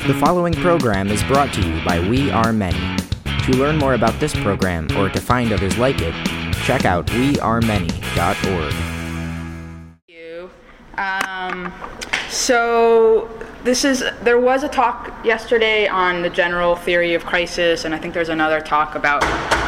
The following program is brought to you by We Are Many. To learn more about this program or to find others like it, check out wearemany.org. There was a talk yesterday on the general theory of crisis, and I think there's another talk about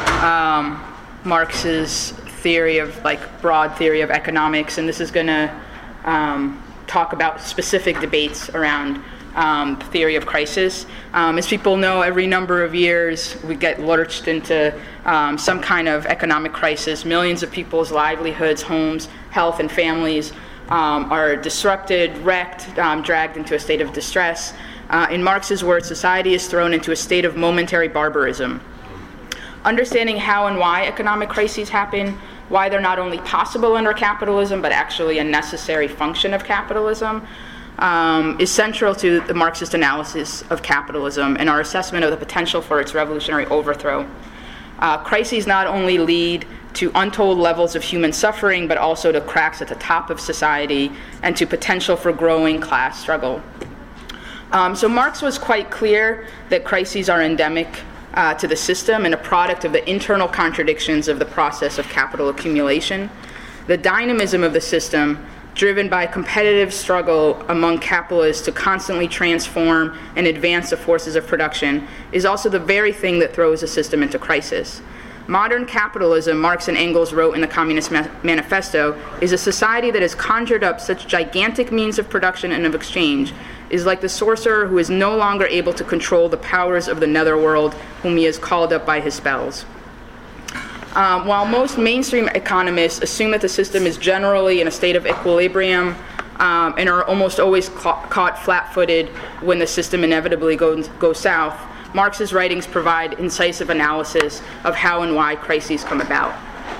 Marx's theory of, broad theory of economics, and this is going to talk about specific debates around theory of crisis. As people know, every number of years we get lurched into some kind of economic crisis. Millions of people's livelihoods, homes, health, and families are disrupted, wrecked, dragged into a state of distress. In Marx's words, society is thrown into a state of momentary barbarism. Understanding how and why economic crises happen, why they're not only possible under capitalism, but actually a necessary function of capitalism, is central to the Marxist analysis of capitalism and our assessment of the potential for its revolutionary overthrow. Crises not only lead to untold levels of human suffering, but also to cracks at the top of society and to potential for growing class struggle. So Marx was quite clear that crises are endemic to the system and a product of the internal contradictions of the process of capital accumulation. The dynamism of the system, driven by competitive struggle among capitalists to constantly transform and advance the forces of production, is also the very thing that throws the system into crisis. Modern capitalism, Marx and Engels wrote in the Communist Manifesto, is a society that has conjured up such gigantic means of production and of exchange, is like the sorcerer who is no longer able to control the powers of the netherworld, whom he has called up by his spells. While most mainstream economists assume that the system is generally in a state of equilibrium and are almost always caught flat-footed when the system inevitably goes south, Marx's writings provide incisive analysis of how and why crises come about.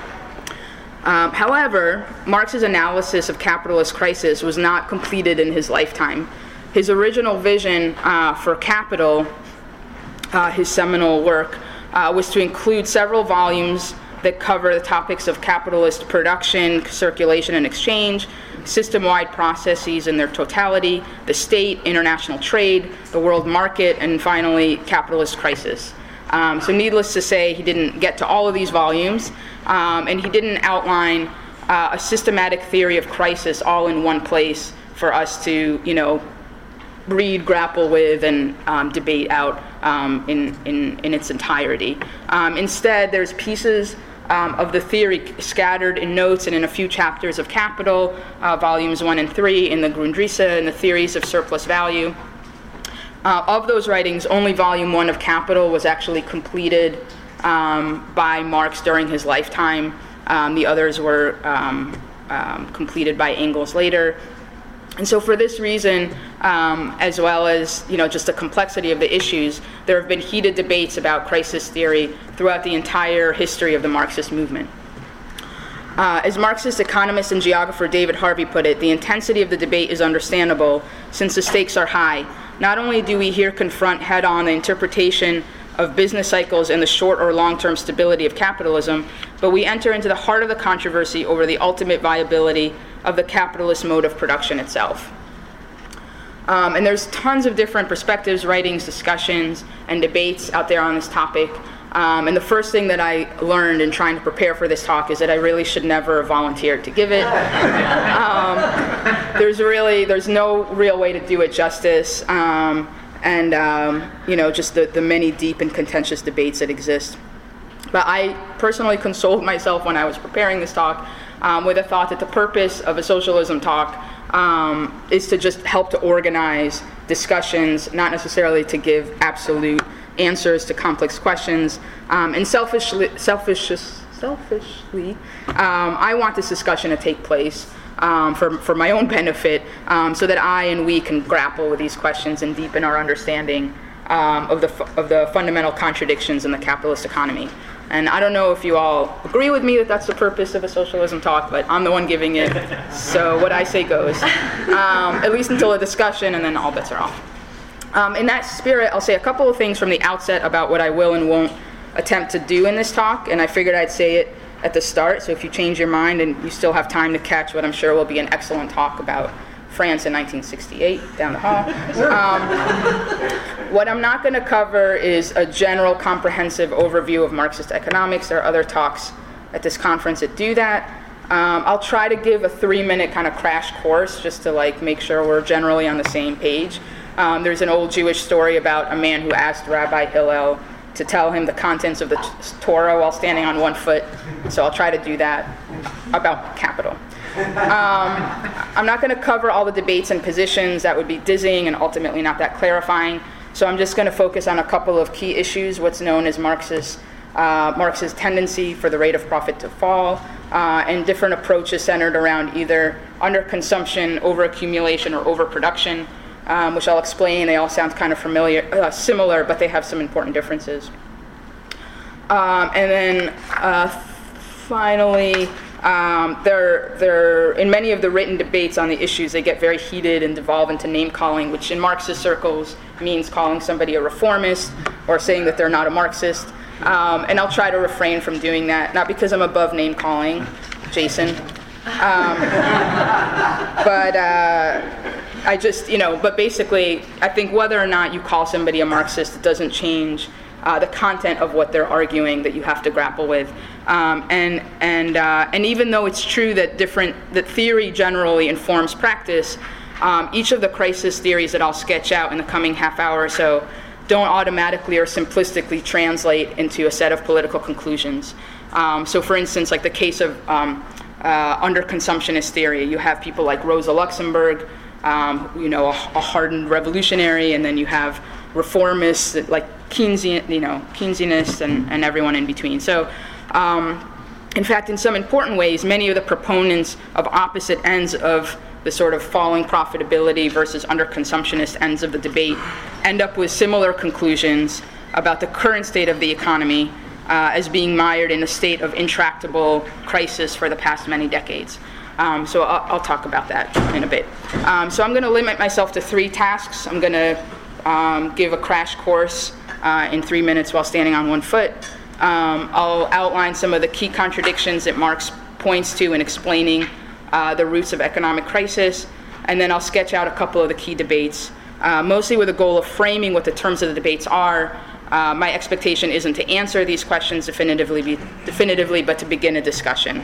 However, Marx's analysis of capitalist crisis was not completed in his lifetime. His original vision for Capital, his seminal work, was to include several volumes that cover the topics of capitalist production, circulation, and exchange, system-wide processes in their totality, the state, international trade, the world market, and finally, capitalist crisis. So needless to say, he didn't get to all of these volumes, and he didn't outline a systematic theory of crisis all in one place for us to, read, grapple with, and debate out in its entirety. Instead, there's pieces of the theory scattered in notes and in a few chapters of Capital, volumes 1 and 3, in the Grundrisse and the Theories of Surplus Value. Of those writings, only volume 1 of Capital was actually completed by Marx during his lifetime. The others were completed by Engels later. And so for this reason, as well as just the complexity of the issues, there have been heated debates about crisis theory throughout the entire history of the Marxist movement. As Marxist economist and geographer David Harvey put it, the intensity of the debate is understandable since the stakes are high. Not only do we here confront head-on the interpretation of business cycles and the short or long-term stability of capitalism, but we enter into the heart of the controversy over the ultimate viability of the capitalist mode of production itself. And there's tons of different perspectives, writings, discussions, and debates out there on this topic. And the first thing that I learned in trying to prepare for this talk is that I really should never have volunteered to give it. There's no real way to do it justice. Just the many deep and contentious debates that exist. But I personally consoled myself when I was preparing this talk with a thought that the purpose of a socialism talk is to just help to organize discussions, not necessarily to give absolute answers to complex questions. And selfishly, I want this discussion to take place for my own benefit, so that I and we can grapple with these questions and deepen our understanding of the fundamental contradictions in the capitalist economy. And I don't know if you all agree with me that that's the purpose of a socialism talk, but I'm the one giving it, so what I say goes, at least until the discussion, and then all bets are off. In that spirit, I'll say a couple of things from the outset about what I will and won't attempt to do in this talk, and I figured I'd say it at the start, so if you change your mind and you still have time to catch what I'm sure will be an excellent talk about France in 1968 down the hall. What I'm not going to cover is a general comprehensive overview of Marxist economics. There are other talks at this conference that do that. I'll try to give a 3-minute kind of crash course just to make sure we're generally on the same page. There's an old Jewish story about a man who asked Rabbi Hillel to tell him the contents of the Torah while standing on one foot. So I'll try to do that about capital. I'm not going to cover all the debates and positions. That would be dizzying and ultimately not that clarifying. So I'm just going to focus on a couple of key issues, what's known as Marx's tendency for the rate of profit to fall, and different approaches centered around either underconsumption, overaccumulation, or overproduction, which I'll explain. They all sound kind of similar, but they have some important differences. And then finally, in many of the written debates on the issues, they get very heated and devolve into name-calling, which in Marxist circles means calling somebody a reformist or saying that they're not a Marxist. And I'll try to refrain from doing that, not because I'm above name-calling, Jason, but but basically, I think whether or not you call somebody a Marxist, it doesn't change the content of what they're arguing that you have to grapple with. And even though it's true that theory generally informs practice, each of the crisis theories that I'll sketch out in the coming half hour or so don't automatically or simplistically translate into a set of political conclusions. So for instance, like the case of underconsumptionist theory, you have people like Rosa Luxemburg, a hardened revolutionary, and then you have reformists like Keynesianists and everyone in between. So in fact, in some important ways, many of the proponents of opposite ends of the sort of falling profitability versus underconsumptionist ends of the debate end up with similar conclusions about the current state of the economy as being mired in a state of intractable crisis for the past many decades. So I'll talk about that in a bit. So I'm going to limit myself to 3 tasks. I'm going to give a crash course in 3 minutes while standing on one foot. I'll outline some of the key contradictions that Marx points to in explaining the roots of economic crisis, and then I'll sketch out a couple of the key debates, mostly with the goal of framing what the terms of the debates are. My expectation isn't to answer these questions definitively, but to begin a discussion.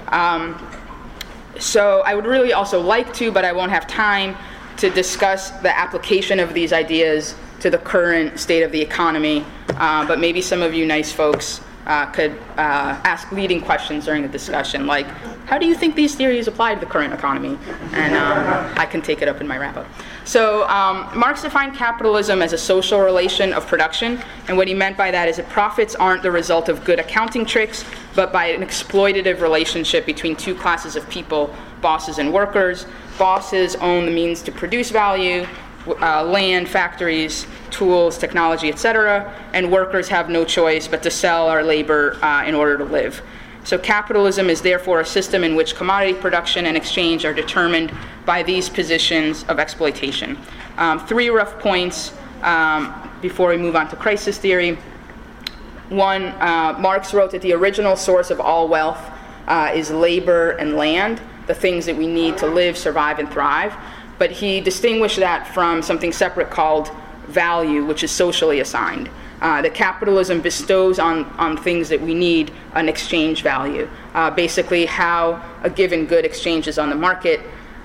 So I would really also like to, but I won't have time, to discuss the application of these ideas to the current state of the economy, but maybe some of you nice folks could ask leading questions during the discussion, like, how do you think these theories apply to the current economy? And I can take it up in my wrap-up. So Marx defined capitalism as a social relation of production, and what he meant by that is that profits aren't the result of good accounting tricks, but by an exploitative relationship between 2 classes of people, bosses and workers. Bosses own the means to produce value, land, factories, tools, technology, etc., and workers have no choice but to sell our labor in order to live. So capitalism is therefore a system in which commodity production and exchange are determined by these positions of exploitation. 3 rough points before we move on to crisis theory. 1, Marx wrote that the original source of all wealth is labor and land, the things that we need to live, survive, and thrive. But he distinguished that from something separate called value, which is socially assigned. That capitalism bestows on things that we need an exchange value, basically how a given good exchanges on the market.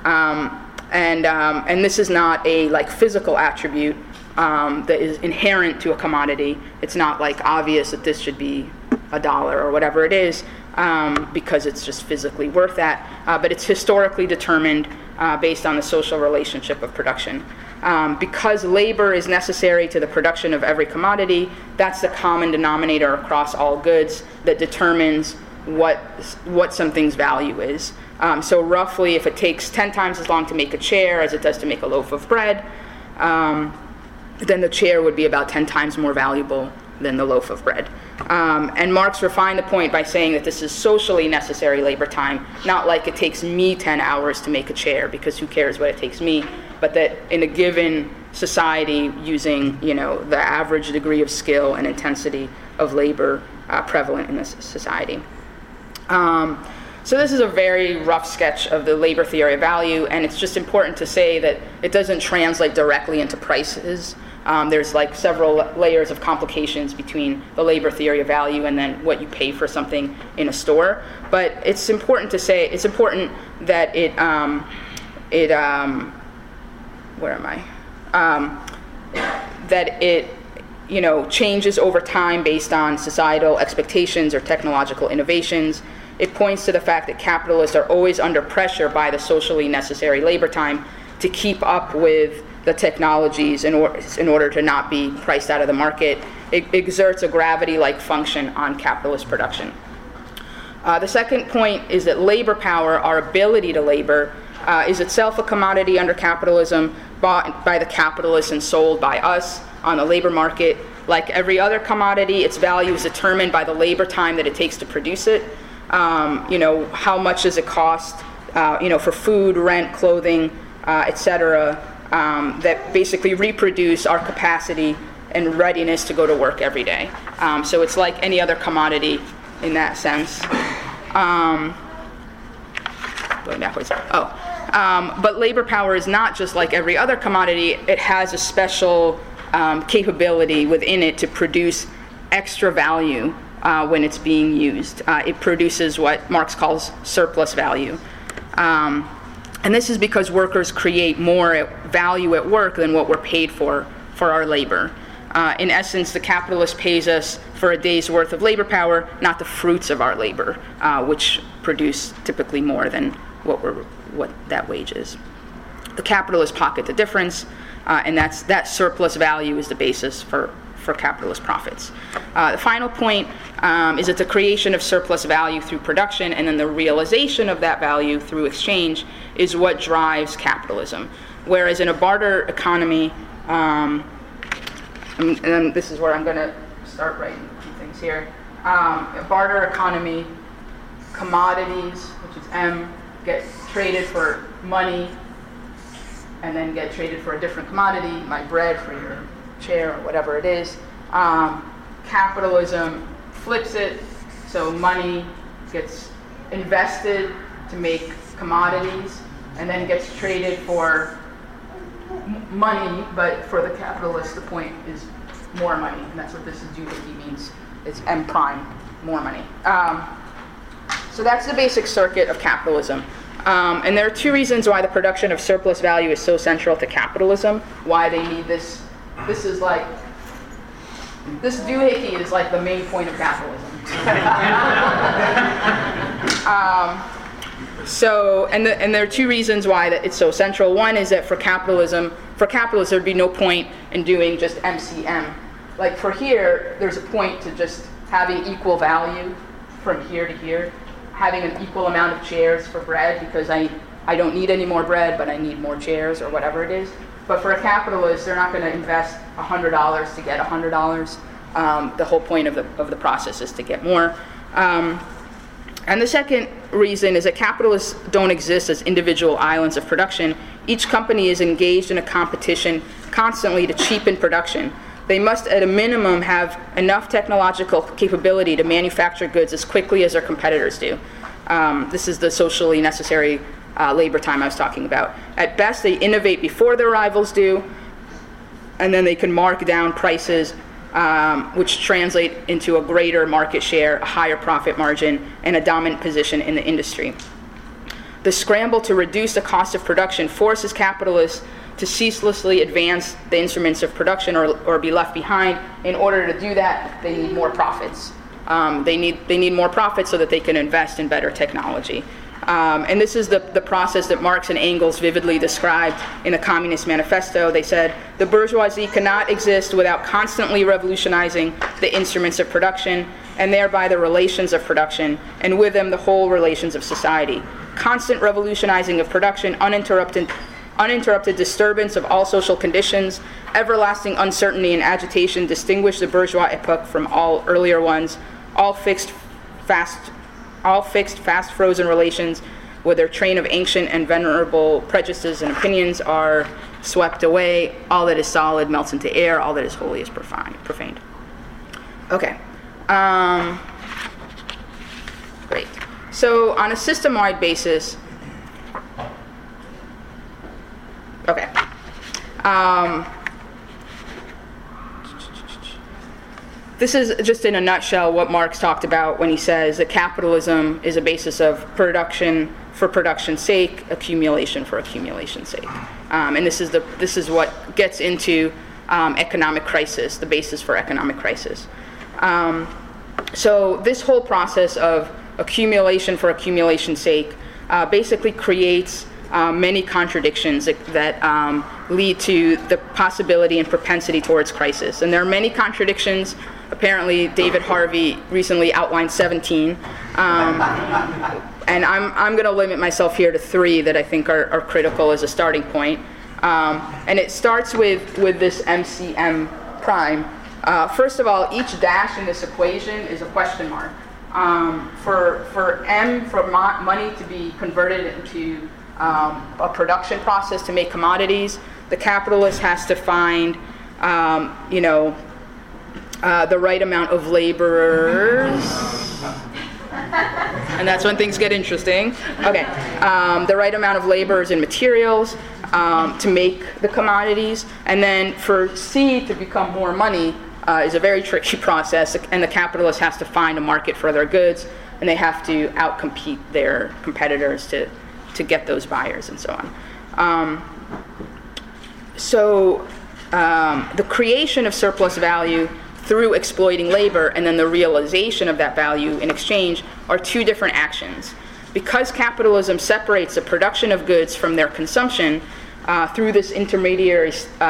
And this is not a physical attribute that is inherent to a commodity. It's not obvious that this should be $1 or whatever it is, because it's just physically worth that. But it's historically determined based on the social relationship of production. Because labor is necessary to the production of every commodity, that's the common denominator across all goods that determines what something's value is. So roughly, if it takes 10 times as long to make a chair as it does to make a loaf of bread, then the chair would be about 10 times more valuable than the loaf of bread. And Marx refined the point by saying that this is socially necessary labor time, not like it takes me 10 hours to make a chair, because who cares what it takes me, but that in a given society, using the average degree of skill and intensity of labor prevalent in this society. So this is a very rough sketch of the labor theory of value, and it's just important to say that it doesn't translate directly into prices. There's like several layers of complications between the labor theory of value and then what you pay for something in a store. But it's important to say, it's important that that it changes over time based on societal expectations or technological innovations. It points to the fact that capitalists are always under pressure by the socially necessary labor time to keep up with the technologies in order to not be priced out of the market. It exerts a gravity-like function on capitalist production. The second point is that labor power, our ability to labor, is itself a commodity under capitalism, bought by the capitalists and sold by us on the labor market. Like every other commodity, its value is determined by the labor time that it takes to produce it. How much does it cost, for food, rent, clothing, etc., that basically reproduce our capacity and readiness to go to work every day. So it's like any other commodity in that sense. Going backwards. But labor power is not just like every other commodity. It has a special capability within it to produce extra value when it's being used. It produces what Marx calls surplus value. And this is because workers create more value at work than what we're paid for our labor. In essence, the capitalist pays us for a day's worth of labor power, not the fruits of our labor, which produce typically more than what that wage is. The capitalists pocket the difference, and that surplus value is the basis for capitalist profits. The final point is that the creation of surplus value through production and then the realization of that value through exchange is what drives capitalism. Whereas in a barter economy, and this is where I'm going to start writing a few things here. A barter economy, commodities, which is M, get traded for money and then get traded for a different commodity, my bread for your chair or whatever it is. Capitalism flips it, so money gets invested to make commodities and then gets traded for money, but for the capitalist the point is more money, and that's what this doohickey means. It's M prime, more money. So that's the basic circuit of capitalism. And there are two reasons why the production of surplus value is so central to capitalism, why they need this. This doohickey is like the main point of capitalism. And there are two reasons why that it's so central. One is that for capitalism, there'd be no point in doing just MCM. Like for here, there's a point to just having equal value from here to here, having an equal amount of chairs for bread because I don't need any more bread, but I need more chairs or whatever it is. But for a capitalist, they're not going to invest $100 to get $100. The whole point of the process is to get more. And the second reason is that capitalists don't exist as individual islands of production. Each company is engaged in a competition constantly to cheapen production. They must, at a minimum, have enough technological capability to manufacture goods as quickly as their competitors do. This is the socially necessary labor time I was talking about. At best, they innovate before their rivals do, and then they can mark down prices, which translate into a greater market share, a higher profit margin, and a dominant position in the industry. The scramble to reduce the cost of production forces capitalists to ceaselessly advance the instruments of production or be left behind. In order to do that, they need more profits. They need more profits so that they can invest in better technology. And this is the process that Marx and Engels vividly described in the Communist Manifesto. They said, the bourgeoisie cannot exist without constantly revolutionizing the instruments of production and thereby the relations of production, and with them the whole relations of society. Constant revolutionizing of production, uninterrupted disturbance of all social conditions, everlasting uncertainty and agitation distinguish the bourgeois epoch from all earlier ones. All fixed, fast frozen relations with their train of ancient and venerable prejudices and opinions are swept away. All that is solid melts into air. All that is holy is profaned. Okay. Great. So on a system-wide basis, This is just in a nutshell what Marx talked about when he says that capitalism is a basis of production for production's sake, accumulation for accumulation's sake. And this is what gets into economic crisis, the basis for economic crisis. So this whole process of accumulation for accumulation's sake basically creates many contradictions that lead to the possibility and propensity towards crisis. And there are many contradictions. Apparently, David Harvey recently outlined 17. And I'm going to limit myself here to 3 that I think are critical as a starting point. And it starts with this MCM prime. First of all, each dash in this equation is a question mark. For M, for money to be converted into a production process to make commodities, the capitalist has to find, the right amount of laborers. And that's when things get interesting. Okay, the right amount of laborers and materials to make the commodities. And then for C to become more money is a very tricky process, and the capitalist has to find a market for their goods, and they have to outcompete their competitors to get those buyers and so on. The creation of surplus value through exploiting labor and then the realization of that value in exchange are 2 different actions. Because capitalism separates the production of goods from their consumption through this intermediary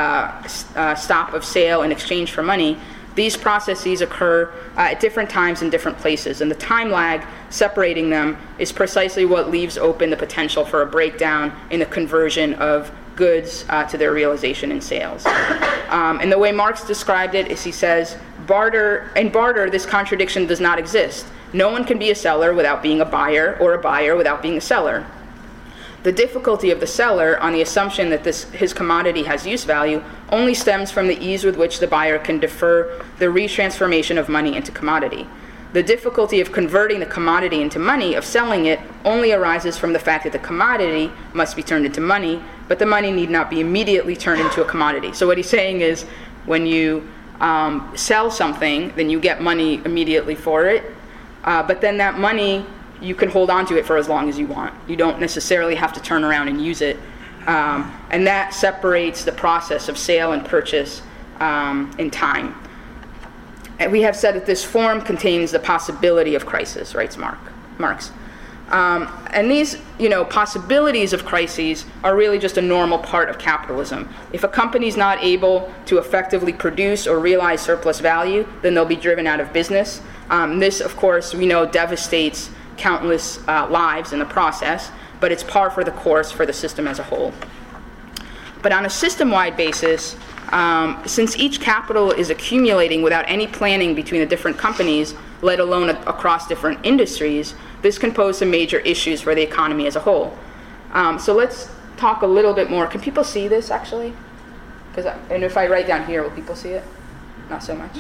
stop of sale in exchange for money, these processes occur at different times in different places, and the time lag separating them is precisely what leaves open the potential for a breakdown in the conversion of goods to their realization in sales. And the way Marx described it is he says, in barter, this contradiction does not exist. No one can be a seller without being a buyer, or a buyer without being a seller. The difficulty of the seller, on the assumption that his commodity has use value, only stems from the ease with which the buyer can defer the retransformation of money into commodity. The difficulty of converting the commodity into money, of selling it, only arises from the fact that the commodity must be turned into money, but the money need not be immediately turned into a commodity. So what he's saying is, when you sell something, then you get money immediately for it, but then that money, you can hold on to it for as long as you want. You don't necessarily have to turn around and use it. And that separates the process of sale and purchase in time. And we have said that this form contains the possibility of crisis, writes Marx. And these, possibilities of crises are really just a normal part of capitalism. If a company's not able to effectively produce or realize surplus value, then they'll be driven out of business. This, of course, we know devastates countless lives in the process, but it's par for the course for the system as a whole. But on a system-wide basis, since each capital is accumulating without any planning between the different companies, let alone across different industries, this can pose some major issues for the economy as a whole. So let's talk a little bit more. Can people see this, actually? And if I write down here, will people see it? Not so much.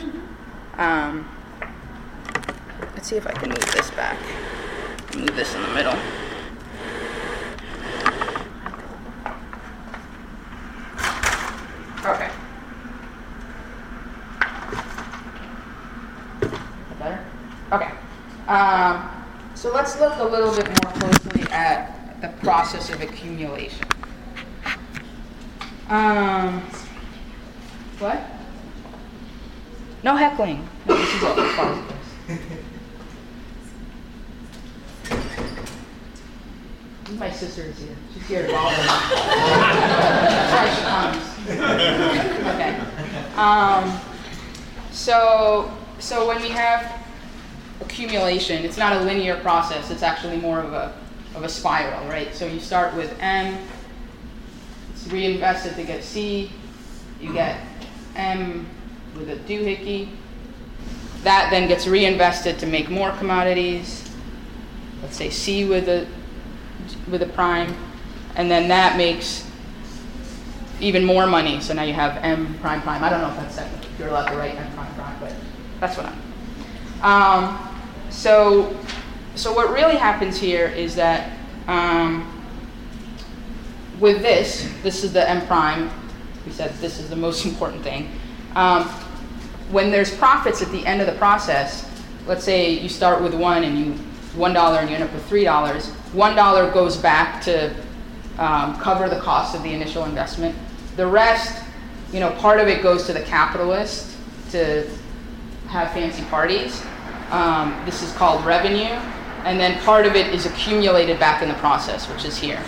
Let's see if I can move this back. Move this in the middle. Okay. Better? Okay. So let's look a little bit more closely at the process of accumulation. What? No heckling. No, this is all positive. My sister is here. She's here to bother me. That's why she comes. Okay. So when we have accumulation, it's not a linear process. It's actually more of a spiral, right? So you start with M. It's reinvested to get C. You get M with a doohickey. That then gets reinvested to make more commodities. Let's say C with a prime, and then that makes even more money. So now you have M prime prime. I don't know if that's technically you're allowed to write M prime prime, but that's what I'm. So what really happens here is that with this is the M prime. We said this is the most important thing. when there's profits at the end of the process, let's say you start with $1 and you end up with $3, $1 goes back to cover the cost of the initial investment. The rest, part of it goes to the capitalist to have fancy parties. This is called revenue. And then part of it is accumulated back in the process, which is here.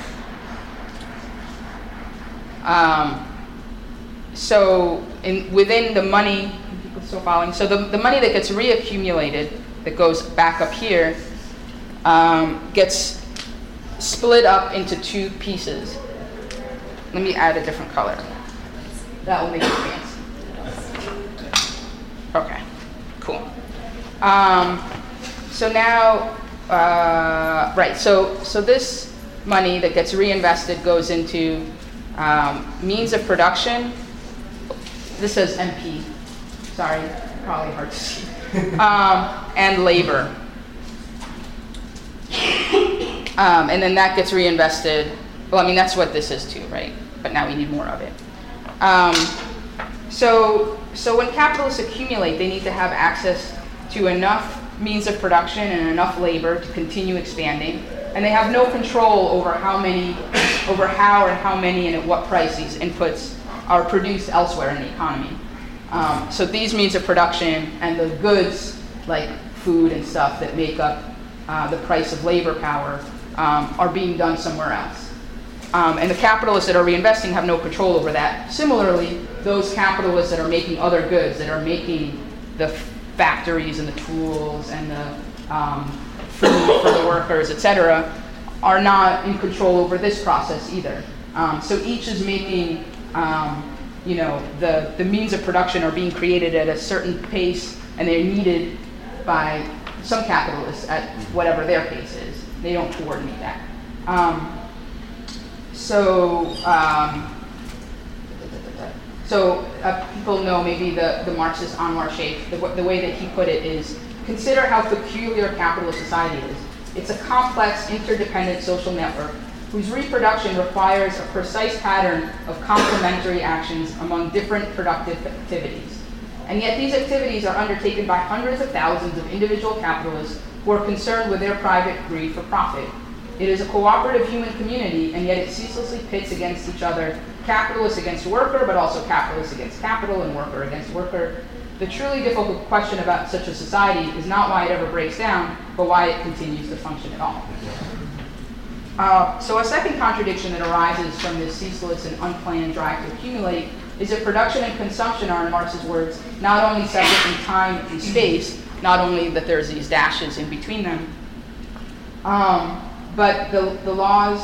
Within the money, people still following? So the money that gets reaccumulated, that goes back up here, gets split up into two pieces. Let me add a different color. That will make it fancy. Okay, cool. So now, so this money that gets reinvested goes into means of production. This says MP. Sorry, probably hard to see. And labor. And then that gets reinvested. Well, that's what this is too, right? But now we need more of it. So when capitalists accumulate, they need to have access to enough means of production and enough labor to continue expanding. And they have no control over how and how many and at what price these inputs are produced elsewhere in the economy. So these means of production and the goods, like food and stuff that make up the price of labor power, are being done somewhere else. And the capitalists that are reinvesting have no control over that. Similarly, those capitalists that are making other goods, that are making the factories and the tools and the food for the workers, etc., are not in control over this process either. So each is making, the means of production are being created at a certain pace, and they're needed by some capitalists at whatever their pace is. They don't coordinate that. People know maybe the Marxist Anwar Sheikh, the way that he put it is, consider how peculiar capitalist society is. It's a complex, interdependent social network whose reproduction requires a precise pattern of complementary actions among different productive activities. And yet these activities are undertaken by hundreds of thousands of individual capitalists who are concerned with their private greed for profit. It is a cooperative human community, and yet it ceaselessly pits against each other, capitalist against worker, but also capitalist against capital and worker against worker. The truly difficult question about such a society is not why it ever breaks down, but why it continues to function at all. So a second contradiction that arises from this ceaseless and unplanned drive to accumulate is that production and consumption are, in Marx's words, not only separate in time and space, not only that there's these dashes in between them, but the laws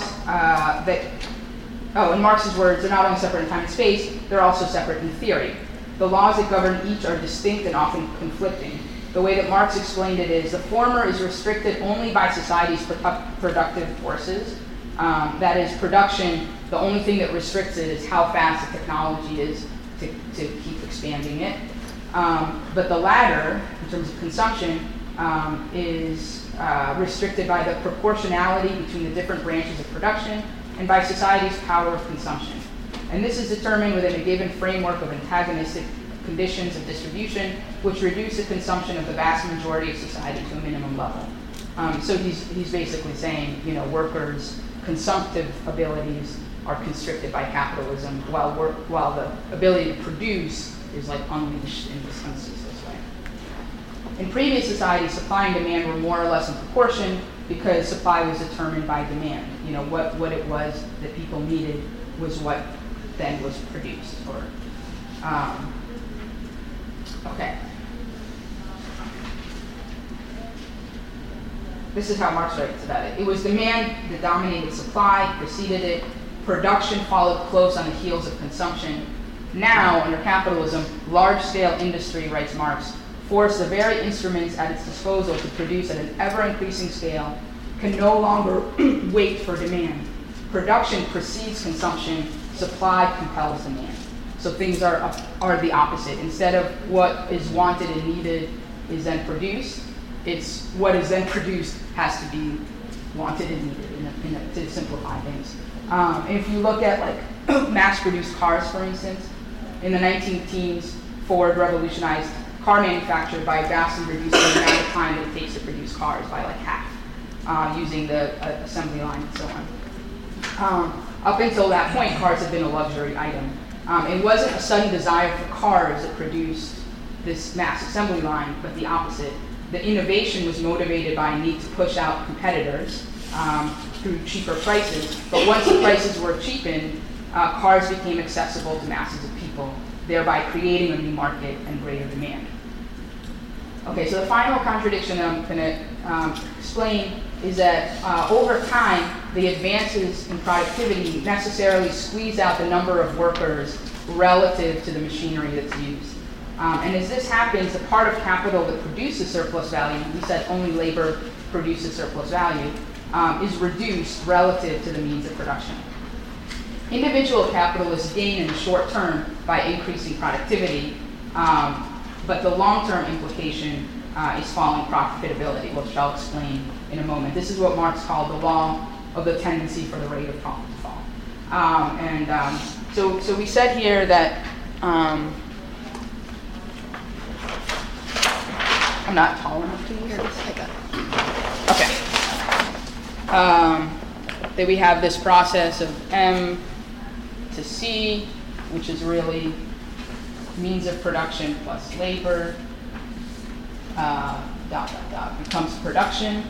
in Marx's words, they're not only separate in time and space, they're also separate in theory. The laws that govern each are distinct and often conflicting. The way that Marx explained it is the former is restricted only by society's productive forces. That is, production, the only thing that restricts it is how fast the technology is to keep expanding it. But the latter, in terms of consumption, is restricted by the proportionality between the different branches of production and by society's power of consumption. And this is determined within a given framework of antagonistic conditions of distribution, which reduce the consumption of the vast majority of society to a minimum level. So he's basically saying, workers' consumptive abilities are constricted by capitalism, while the ability to produce is like unleashed in this unceaseless way. In previous societies, supply and demand were more or less in proportion because supply was determined by demand. What it was that people needed was what then was produced. Okay. This is how Marx writes about it. It was demand that dominated supply, preceded it. Production followed close on the heels of consumption. Now, under capitalism, large-scale industry, writes Marx, force the very instruments at its disposal to produce at an ever-increasing scale, can no longer wait for demand. Production precedes consumption, supply compels demand. So things are the opposite. Instead of what is wanted and needed is then produced, it's what is then produced has to be wanted and needed to simplify things. And if you look at mass-produced cars, for instance, in the 19 teens, Ford revolutionized car manufacture by vastly reducing the amount of time that it takes to produce cars by like half, using the assembly line and so on. Up until that point, cars had been a luxury item. It wasn't a sudden desire for cars that produced this mass assembly line, but the opposite. The innovation was motivated by a need to push out competitors through cheaper prices, but once the prices were cheapened, cars became accessible to masses of people, thereby creating a new market and greater demand. Okay, so the final contradiction that I'm going to explain is that over time, the advances in productivity necessarily squeeze out the number of workers relative to the machinery that's used. And as this happens, the part of capital that produces surplus value, we said only labor produces surplus value, is reduced relative to the means of production. Individual capitalists gain in the short term by increasing productivity, but the long-term implication is falling profitability, which I'll explain in a moment. This is what Marx called the law of the tendency for the rate of profit to fall. So we said here that I'm not tall enough to use this. I got it. Okay. That we have this process of M to C, which is really means of production plus labor, becomes production.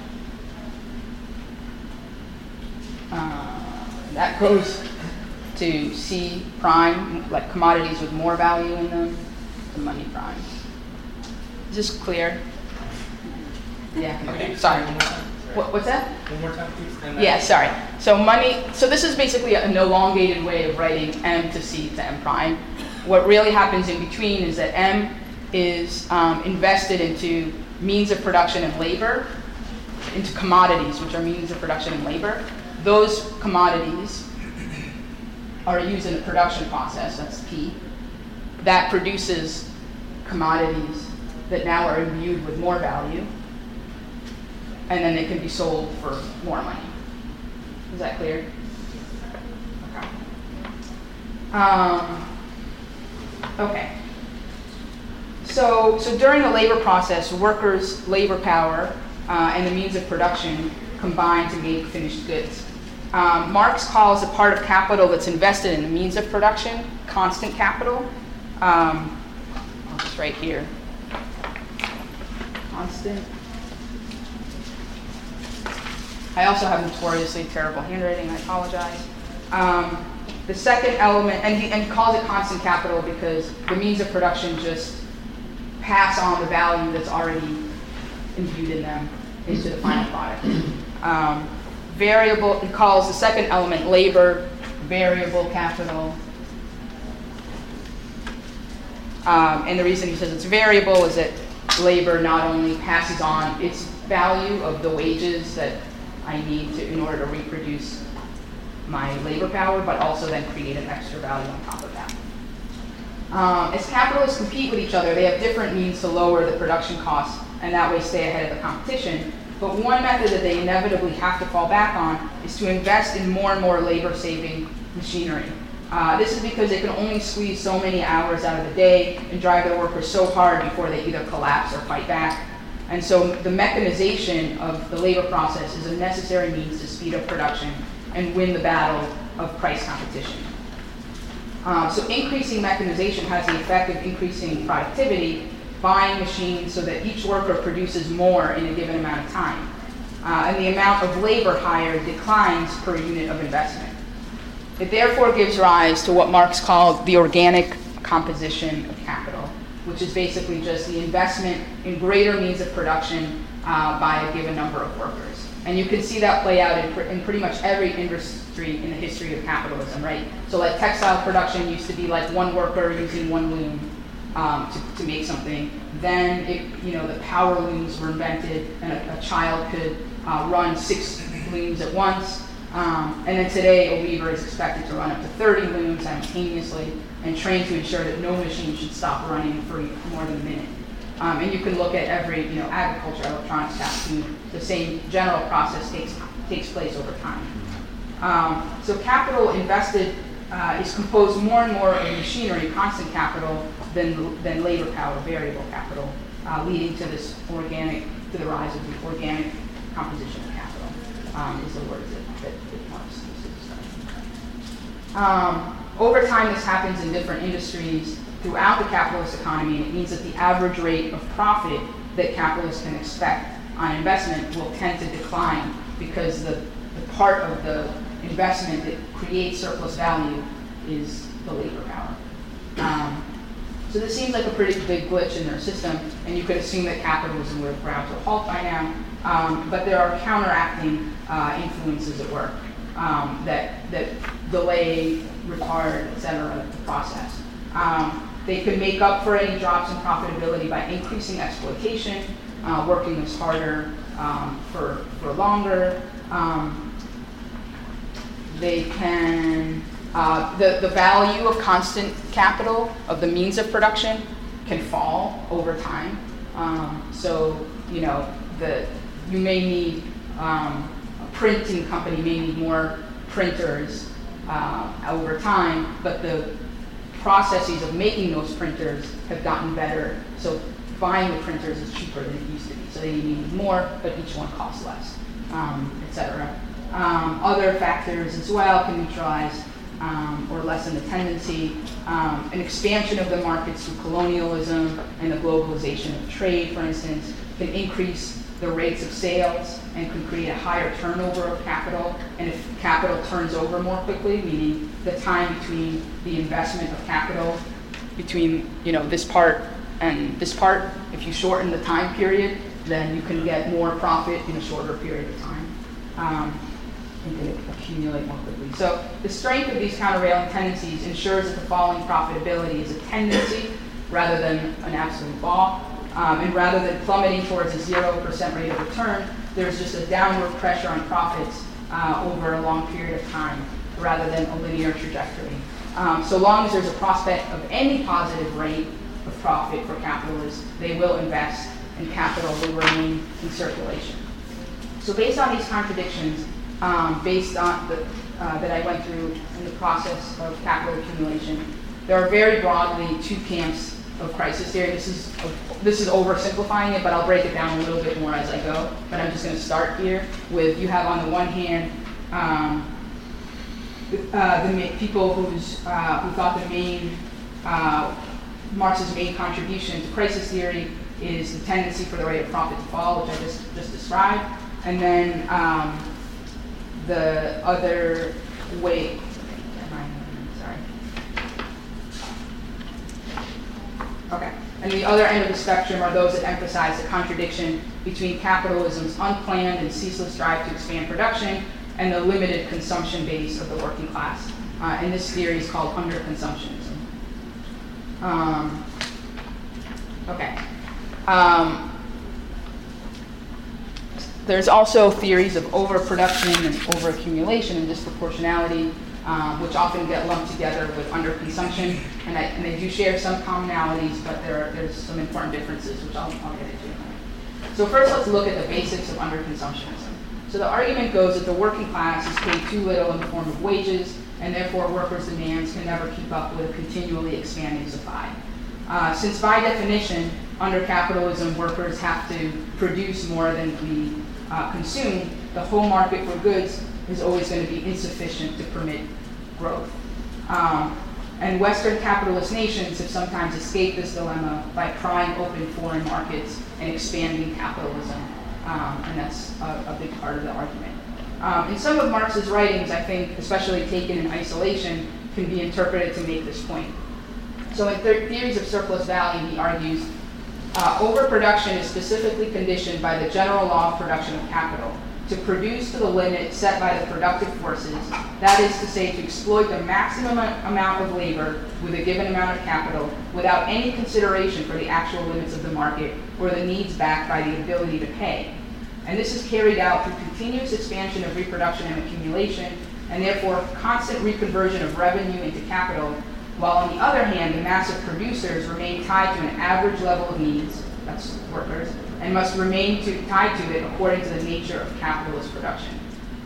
That goes to C prime, like commodities with more value in them, the money prime. Is this clear? Yeah, okay, sorry. What's that? One more time, please. Yeah, sorry. So money, so this is basically an elongated way of writing M to C to M prime. What really happens in between is that M is invested into means of production and labor, into commodities, which are means of production and labor. Those commodities are used in the production process, that's P, that produces commodities that now are imbued with more value, and then they can be sold for more money. Is that clear? Okay. Okay. So during the labor process, workers' labor power and the means of production combine to make finished goods. Marx calls the part of capital that's invested in the means of production constant capital. I'll just write here. Constant. I also have notoriously terrible handwriting, I apologize. The second element, and he calls it constant capital because the means of production just pass on the value that's already imbued in them into the final product. Variable, he calls the second element labor, variable capital. And the reason he says it's variable is that labor not only passes on its value of the wages that I need to in order to reproduce my labor power, but also then create an extra value on top of that. As capitalists compete with each other, they have different means to lower the production costs and that way stay ahead of the competition. But one method that they inevitably have to fall back on is to invest in more and more labor-saving machinery. This is because they can only squeeze so many hours out of the day and drive their workers so hard before they either collapse or fight back. And so the mechanization of the labor process is a necessary means to speed up production and win the battle of price competition. So increasing mechanization has the effect of increasing productivity, buying machines so that each worker produces more in a given amount of time. And the amount of labor hired declines per unit of investment. It therefore gives rise to what Marx called the organic composition of capital, which is basically just the investment in greater means of production by a given number of workers. And you can see that play out in pretty much every industry in the history of capitalism, right? So like textile production used to be like one worker using one loom to make something. Then the power looms were invented, and a child could run 6 looms at once. And then today, a weaver is expected to run up to 30 looms simultaneously and trained to ensure that no machine should stop running for more than a minute. And you can look at every, agriculture, electronics, fast food. The same general process takes place over time. So capital invested is composed more and more of machinery, constant capital, than labor power, variable capital, leading to the rise of the organic composition of capital, is the word that Marx uses. Over time, this happens in different industries throughout the capitalist economy, and it means that the average rate of profit that capitalists can expect on investment will tend to decline because the part of the investment that creates surplus value is the labor power. So this seems like a pretty big glitch in their system, and you could assume that capitalism would have ground to a halt by now, but there are counteracting influences at work that delay, retard, et cetera, the process. They could make up for any drops in profitability by increasing exploitation, working us harder for longer. They can, the value of constant capital, of the means of production, can fall over time. So, you may need, a printing company may need more printers over time, but the processes of making those printers have gotten better. So buying the printers is cheaper than it used to be. So they need more, but each one costs less, et cetera. Other factors as well can neutralize or lessen the tendency. An expansion of the markets through colonialism and the globalization of trade, for instance, can increase the rates of sales and can create a higher turnover of capital. And if capital turns over more quickly, meaning the time between the investment of capital, between this part and this part, if you shorten the time period, then you can get more profit in a shorter period of time. You can accumulate more quickly. So the strength of these countervailing tendencies ensures that the falling profitability is a tendency rather than an absolute law. And rather than plummeting towards a 0% rate of return, there's just a downward pressure on profits over a long period of time rather than a linear trajectory. So long as there's a prospect of any positive rate of profit for capitalists, they will invest and capital will remain in circulation. So based on these contradictions, based on that I went through in the process of capital accumulation, there are very broadly two camps of crisis theory. This is oversimplifying it, but I'll break it down a little bit more as I go. But I'm just going to start here with, you have on the one hand the people who thought the main Marx's main contribution to crisis theory is the tendency for the rate of profit to fall, which I just described, and then the other way. Okay. And the other end of the spectrum are those that emphasize the contradiction between capitalism's unplanned and ceaseless drive to expand production and the limited consumption base of the working class. And this theory is called underconsumptionism. Okay. There's also theories of overproduction and overaccumulation and disproportionality, which often get lumped together with underconsumption, and they do share some commonalities, but there's some important differences, which I'll get into. So first, let's look at the basics of underconsumptionism. So the argument goes that the working class is paid too little in the form of wages, and therefore workers' demands can never keep up with a continually expanding supply. Since by definition, under capitalism, workers have to produce more than we consume, the whole market for goods is always going to be insufficient to permit growth. And Western capitalist nations have sometimes escaped this dilemma by prying open foreign markets and expanding capitalism. And that's a big part of the argument. In some of Marx's writings, I think, especially taken in isolation, can be interpreted to make this point. So in Theories of Surplus Value, he argues, overproduction is specifically conditioned by the general law of production of capital to produce to the limit set by the productive forces, that is to say, to exploit the maximum amount of labor with a given amount of capital without any consideration for the actual limits of the market or the needs backed by the ability to pay. And this is carried out through continuous expansion of reproduction and accumulation, and therefore constant reconversion of revenue into capital, while on the other hand, the massive producers remain tied to an average level of needs, that's workers, and must remain tied to it according to the nature of capitalist production.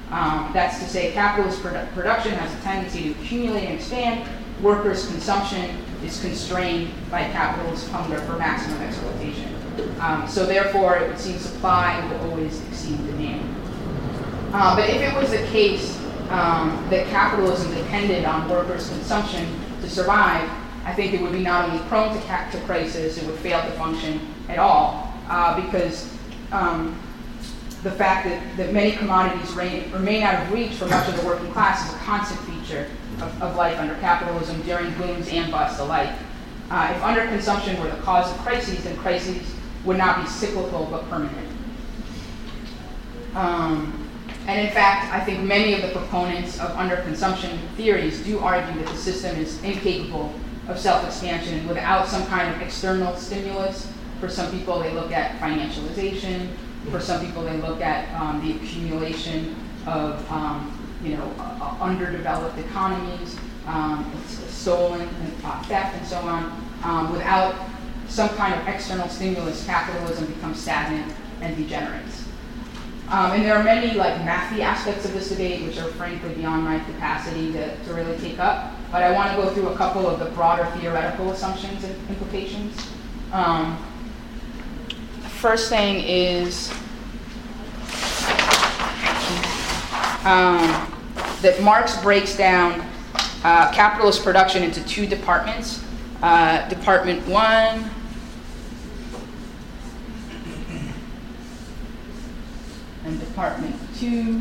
That's to say, capitalist production has a tendency to accumulate and expand. Workers' consumption is constrained by capitalist hunger for maximum exploitation. So therefore, it would seem supply will always exceed demand. But if it was the case that capitalism depended on workers' consumption to survive, I think it would be not only prone to crisis, it would fail to function at all, because the fact that many commodities remain out of reach for much of the working class is a constant feature of life under capitalism during booms and busts alike. If underconsumption were the cause of crises, then crises would not be cyclical but permanent. And in fact, I think many of the proponents of underconsumption theories do argue that the system is incapable of self-expansion without some kind of external stimulus. For some people, they look at financialization. For some people, they look at the accumulation of underdeveloped economies, stolen and theft and so on. Without some kind of external stimulus, capitalism becomes stagnant and degenerates. And there are many mathy aspects of this debate which are frankly beyond my capacity to really take up, but I want to go through a couple of the broader theoretical assumptions and implications. The first thing is that Marx breaks down capitalist production into two departments. Department 1 and Department 2.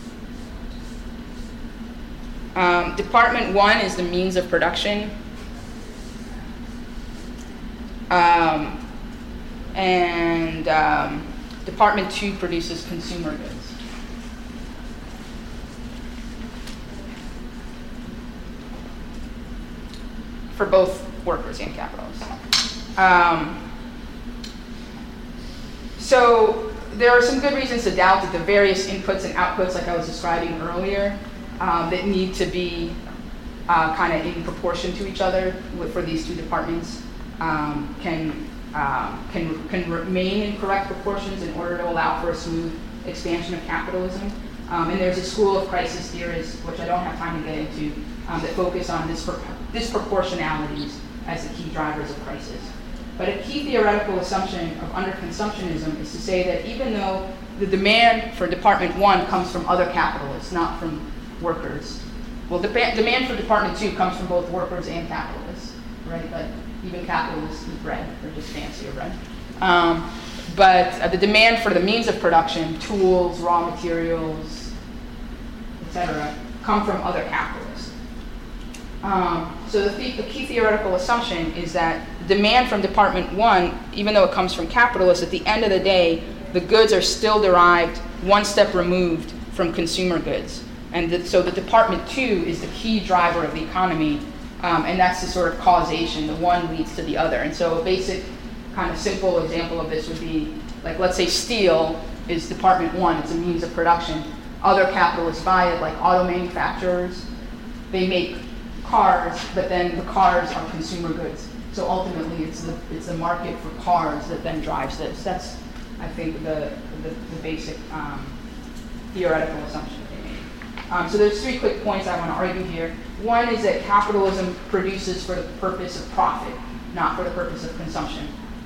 Department 1 is the means of production. And Department 2 produces consumer goods. For both workers and capitalists. So there are some good reasons to doubt that the various inputs and outputs, like I was describing earlier, that need to be kind of in proportion to each other for these two departments can remain in correct proportions in order to allow for a smooth expansion of capitalism. And there's a school of crisis theorists, which I don't have time to get into, that focus on disproportionalities as the key drivers of crisis. But a key theoretical assumption of underconsumptionism is to say that even though the demand for Department 1 comes from other capitalists, not from workers, well, demand for Department 2 comes from both workers and capitalists, right? But even capitalists eat bread, they're just fancier bread. But the demand for the means of production, tools, raw materials, etc., come from other capitalists. So the key theoretical assumption is that demand from Department 1, even though it comes from capitalists, at the end of the day, the goods are still derived one step removed from consumer goods. And so the Department 2 is the key driver of the economy, and that's the sort of causation. The one leads to the other. And so a basic kind of simple example of this would be, let's say steel is Department 1, it's a means of production. Other capitalists buy it, like auto manufacturers. They make cars, but then the cars are consumer goods. So ultimately, it's the market for cars that then drives this. That's, I think, the basic theoretical assumption they made. So there's three quick points I want to argue here. One is that capitalism produces for the purpose of profit, not for the purpose of consumption.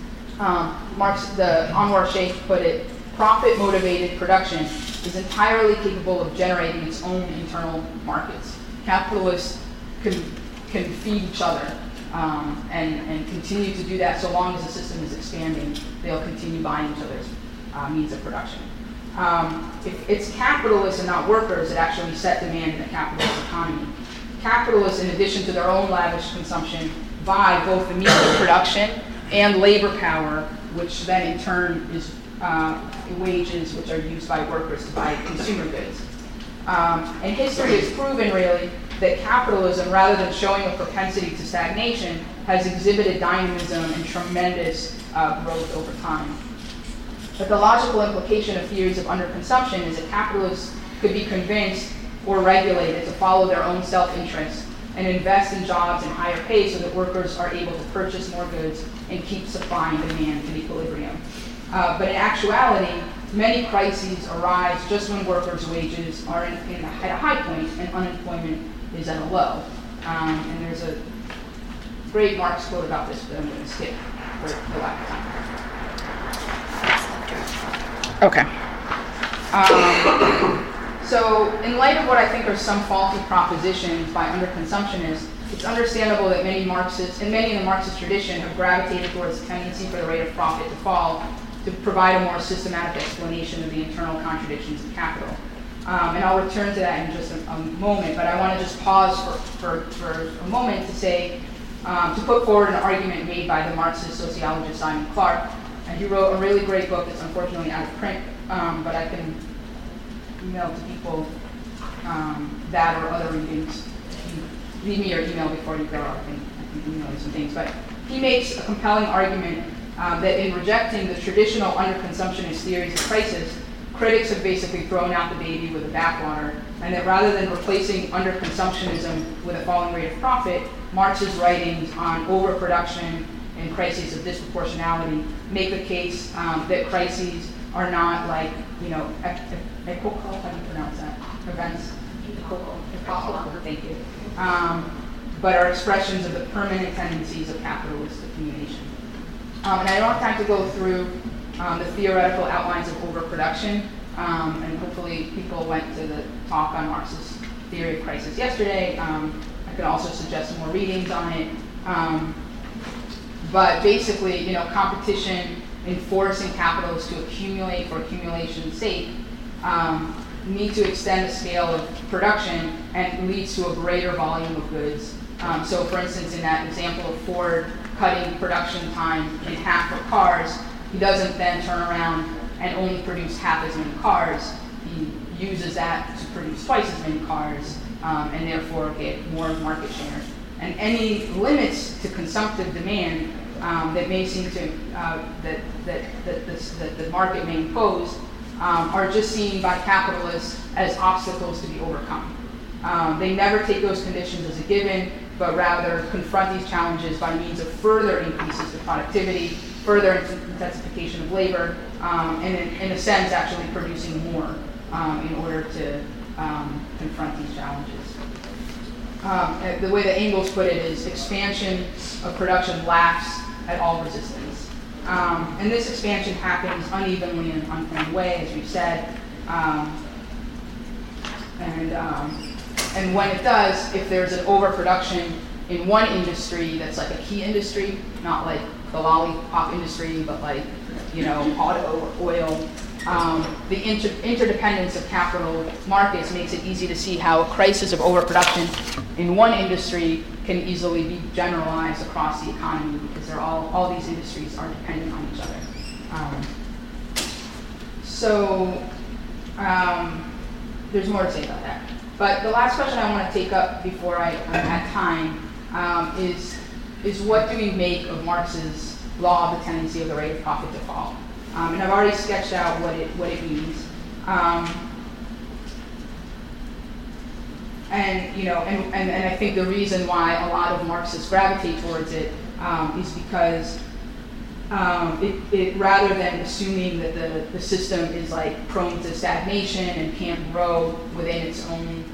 Anwar Shaikh put it, profit-motivated production is entirely capable of generating its own internal markets. Capitalists can feed each other and continue to do that so long as the system is expanding. They'll continue buying each other's means of production. If it's capitalists and not workers that actually set demand in the capitalist economy, capitalists, in addition to their own lavish consumption, buy both the means of production and labor power, which then in turn is wages which are used by workers to buy consumer goods. And history has proven, really, that capitalism, rather than showing a propensity to stagnation, has exhibited dynamism and tremendous growth over time. But the logical implication of theories of underconsumption is that capitalists could be convinced or regulated to follow their own self-interest and invest in jobs and higher pay so that workers are able to purchase more goods and keep supply and demand in equilibrium. But in actuality, many crises arise just when workers' wages are at a high point and unemployment is at a low. And there's a great Marx quote about this, but I'm going to skip for lack of time. Okay. So in light of what I think are some faulty propositions by underconsumptionists, it's understandable that many Marxists, and many in the Marxist tradition, have gravitated towards the tendency for the rate of profit to fall to provide a more systematic explanation of the internal contradictions of capital. And I'll return to that in just a moment, but I want to just pause for a moment to say, to put forward an argument made by the Marxist sociologist Simon Clarke. And he wrote a really great book that's unfortunately out of print, but I can email to people that or other readings. Leave me your email before you go, I can email you some things. But he makes a compelling argument that in rejecting the traditional underconsumptionist theories of crisis, critics have basically thrown out the baby with the bathwater, and that rather than replacing underconsumptionism with a falling rate of profit, Marx's writings on overproduction and crises of disproportionality make the case that crises are not like, epochal, how do you pronounce that? Events? Epochal, thank you. But are expressions of the permanent tendencies of capitalist accumulation. And I don't have time to go through the theoretical outlines of overproduction, and hopefully people went to the talk on Marx's theory of crisis yesterday. I can also suggest some more readings on it. But basically, competition in forcing capitalists to accumulate for accumulation's sake need to extend the scale of production and leads to a greater volume of goods. So for instance, in that example of Ford cutting production time in half for cars, he doesn't then turn around and only produce half as many cars. He uses that to produce twice as many cars and therefore get more market share. And any limits to consumptive demand that may seem to that the market may impose are just seen by capitalists as obstacles to be overcome. They never take those conditions as a given, but rather confront these challenges by means of further increases to productivity, further intensification of labor, and in a sense actually producing more in order to confront these challenges. The way that Engels put it is expansion of production laughs at all resistance. And this expansion happens unevenly in an unplanned way, as we've said. And when it does, if there's an overproduction in one industry that's like a key industry, not like the lollipop industry, but like, auto or oil, the interdependence of capital markets makes it easy to see how a crisis of overproduction in one industry can easily be generalized across the economy because all these industries are dependent on each other. There's more to say about that. But the last question I want to take up before I'm at time is what do we make of Marx's law of the tendency of the rate of profit to fall? And I've already sketched out what it means. And I think the reason why a lot of Marxists gravitate towards it is because it rather than assuming that the system is like prone to stagnation and can't grow within its own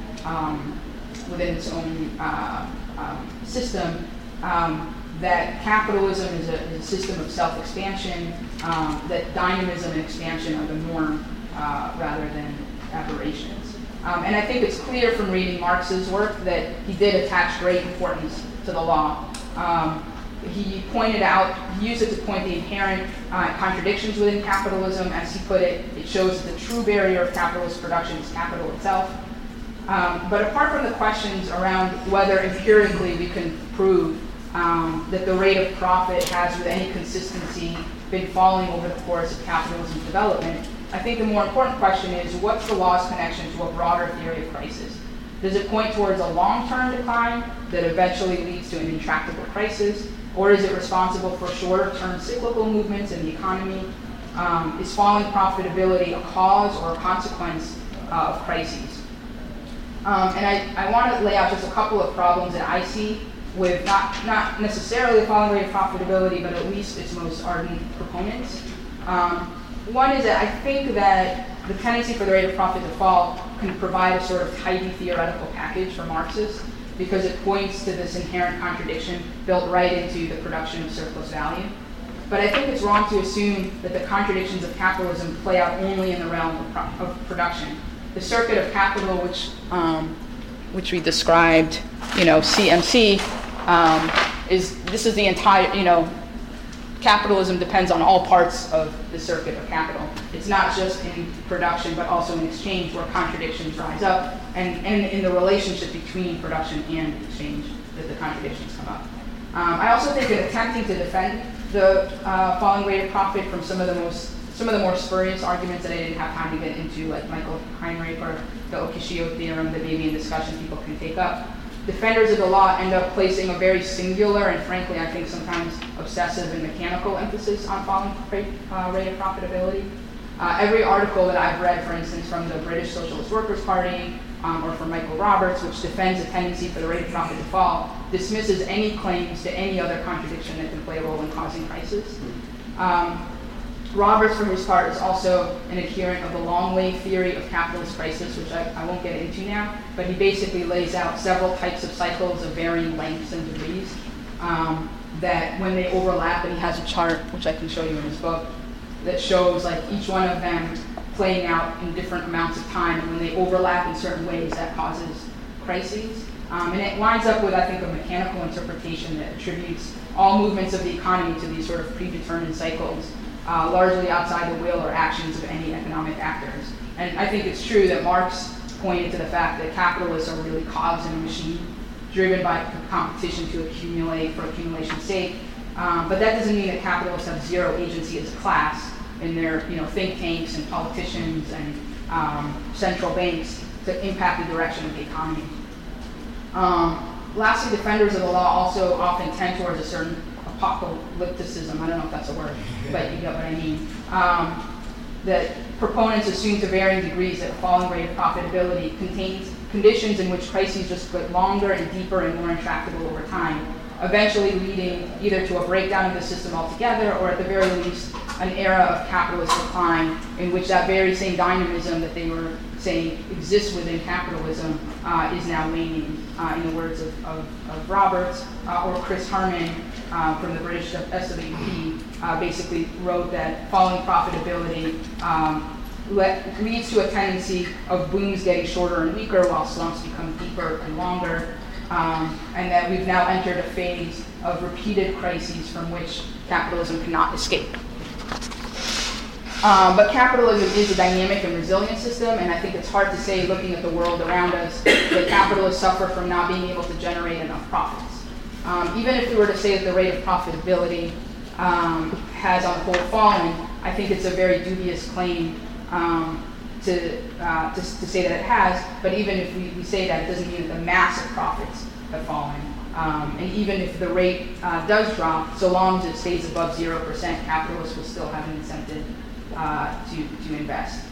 system, that capitalism is a system of self-expansion, that dynamism and expansion are the norm rather than aberrations. And I think it's clear from reading Marx's work that he did attach great importance to the law. He pointed out, he used it to point the inherent contradictions within capitalism. As he put it, it shows that the true barrier of capitalist production is capital itself. But apart from the questions around whether empirically we can prove that the rate of profit has with any consistency been falling over the course of capitalism's development, I think the more important question is, what's the law's connection to a broader theory of crisis? Does it point towards a long-term decline that eventually leads to an intractable crisis? Or is it responsible for shorter-term cyclical movements in the economy? Is falling profitability a cause or a consequence of crises? And I want to lay out just a couple of problems that I see with not necessarily the falling rate of profitability, but at least its most ardent proponents. One is that I think that the tendency for the rate of profit to fall can provide a sort of tidy theoretical package for Marxists, because it points to this inherent contradiction built right into the production of surplus value. But I think it's wrong to assume that the contradictions of capitalism play out only in the realm of production. The circuit of capital, which we described, CMC, this is the entire, capitalism depends on all parts of the circuit of capital. It's not just in production, but also in exchange, where contradictions rise up, and in the relationship between production and exchange that the contradictions come up. I also think that attempting to defend the falling rate of profit from some of the more spurious arguments that I didn't have time to get into, like Michael Heinrich or the Okishio theorem, that maybe in discussion people can take up. Defenders of the law end up placing a very singular and, frankly, I think sometimes obsessive and mechanical emphasis on falling rate of profitability. Every article that I've read, for instance, from the British Socialist Workers' Party or from Michael Roberts, which defends a tendency for the rate of profit to fall, dismisses any claims to any other contradiction that can play a role in causing crisis. Roberts, for his part, is also an adherent of the long wave theory of capitalist crisis, which I won't get into now, but he basically lays out several types of cycles of varying lengths and degrees that when they overlap, and he has a chart, which I can show you in his book, that shows like each one of them playing out in different amounts of time, and when they overlap in certain ways, that causes crises. And it winds up with, I think, a mechanical interpretation that attributes all movements of the economy to these sort of predetermined cycles, largely outside the will or actions of any economic actors. And I think it's true that Marx pointed to the fact that capitalists are really cogs in a machine, driven by competition to accumulate for accumulation's sake. But that doesn't mean that capitalists have zero agency as a class in their think tanks and politicians and central banks to impact the direction of the economy. Lastly, defenders of the law also often tend towards a certain apocalypticism. I don't know if that's a word, but you get what I mean. That proponents assume to varying degrees that a falling rate of profitability contains conditions in which crises just get longer and deeper and more intractable over time, eventually leading either to a breakdown of the system altogether, or at the very least, an era of capitalist decline in which that very same dynamism that they were saying exists within capitalism is now waning, in the words of Roberts, or Chris Harman from the British SWP basically wrote that falling profitability leads to a tendency of booms getting shorter and weaker while slumps become deeper and longer, and that we've now entered a phase of repeated crises from which capitalism cannot escape. But capitalism is a dynamic and resilient system, and I think it's hard to say, looking at the world around us, that capitalists suffer from not being able to generate enough profits. Even if we were to say that the rate of profitability has on the whole fallen, I think it's a very dubious claim to say that it has, but even if we say that, it doesn't mean that the massive profits have fallen. And even if the rate does drop, so long as it stays above 0%, capitalists will still have an incentive to invest.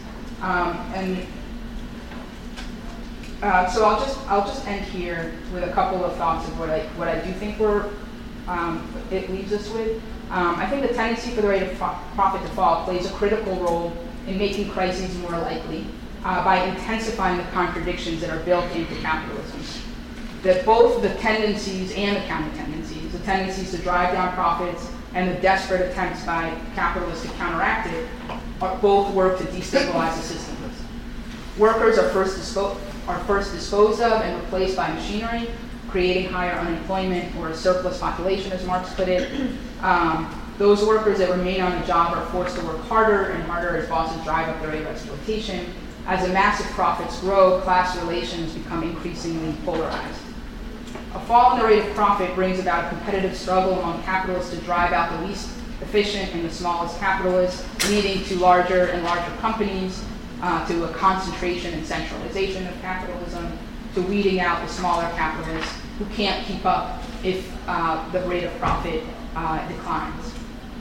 So I'll just end here with a couple of thoughts of what I do think it leaves us with. I think the tendency for the rate of profit to fall plays a critical role in making crises more likely by intensifying the contradictions that are built into capitalism. That both the tendencies and the counter-tendencies, the tendencies to drive down profits and the desperate attempts by capitalists to counteract it, both work to destabilize the system. Workers are first disposed of and replaced by machinery, creating higher unemployment or a surplus population, as Marx put it. Those workers that remain on the job are forced to work harder and harder as bosses drive up the rate of exploitation. As the massive profits grow, class relations become increasingly polarized. A fall in the rate of profit brings about a competitive struggle among capitalists to drive out the least efficient and the smallest capitalists, leading to larger and larger companies, to a concentration and centralization of capitalism, to weeding out the smaller capitalists who can't keep up if the rate of profit declines.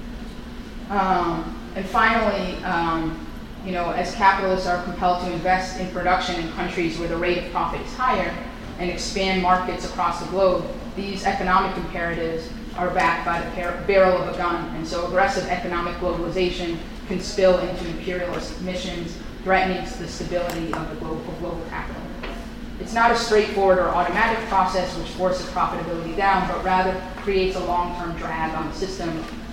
And finally, as capitalists are compelled to invest in production in countries where the rate of profit is higher and expand markets across the globe, these economic imperatives are backed by the barrel of a gun, and so aggressive economic globalization can spill into imperialist missions, threatening the stability of the global capital. It's not a straightforward or automatic process which forces profitability down, but rather creates a long-term drag on the system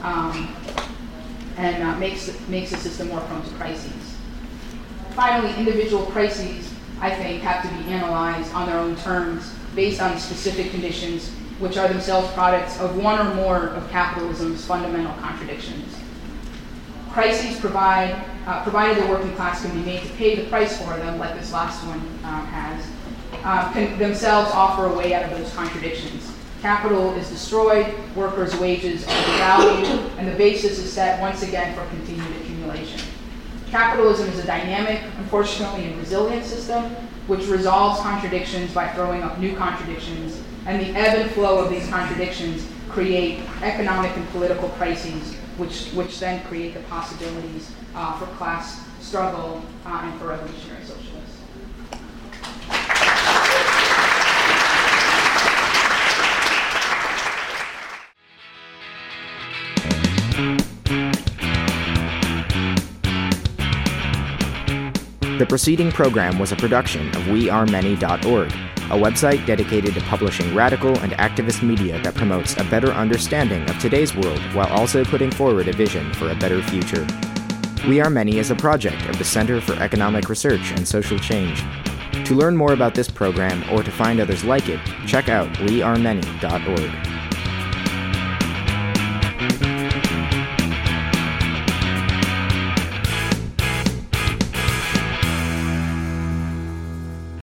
and makes the system more prone to crises. Finally, individual crises, I think, have to be analyzed on their own terms based on specific conditions which are themselves products of one or more of capitalism's fundamental contradictions. Crises provided the working class can be made to pay the price for them, like this last one can themselves offer a way out of those contradictions. Capital is destroyed, workers' wages are devalued, and the basis is set once again for continued accumulation. Capitalism is a dynamic, unfortunately, and resilient system which resolves contradictions by throwing up new contradictions, and the ebb and flow of these contradictions create economic and political crises which then create the possibilities for class struggle and for revolutionary socialism. The preceding program was a production of wearemany.org, a website dedicated to publishing radical and activist media that promotes a better understanding of today's world while also putting forward a vision for a better future. We Are Many is a project of the Center for Economic Research and Social Change. To learn more about this program or to find others like it, check out wearemany.org.